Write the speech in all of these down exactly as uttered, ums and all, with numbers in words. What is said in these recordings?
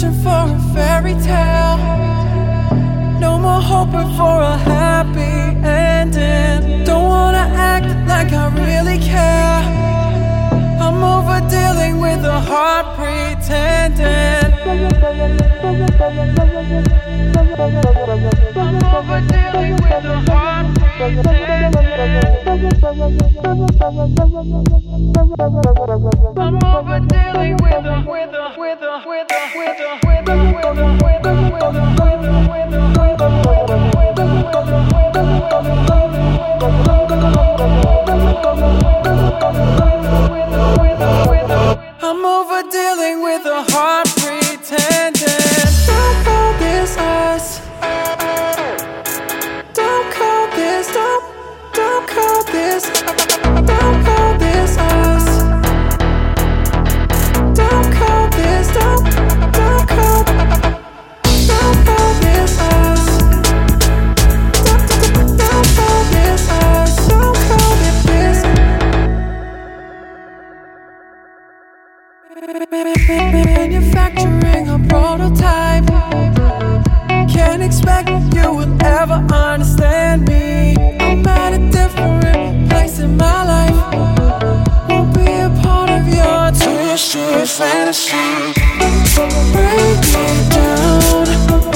searching for a fairy tale. No more hoping for a happy ending. Don't wanna act like I really care. I'm over dealing with a heart pretending. I'm over dealing with a heart pretending. I'm over dealing with a with a with a with a with a with a with a with a with a with a with a with a. I'm over dealing with a heart pretending. Don't call this us. Don't call this. Don't don't call this. Don't call this us. Don't call this. Don't don't call. Don't call this us. Don't don't call this us. Don't call it this. Manufacturing a prototype. Can't expect you will ever understand me. I'm at a different place in my life. Won't be a part of your twisted fantasy. Break me down.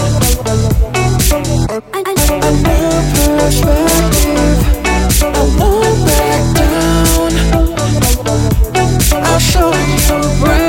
A new perspective. I won't back down. I'll show you a brand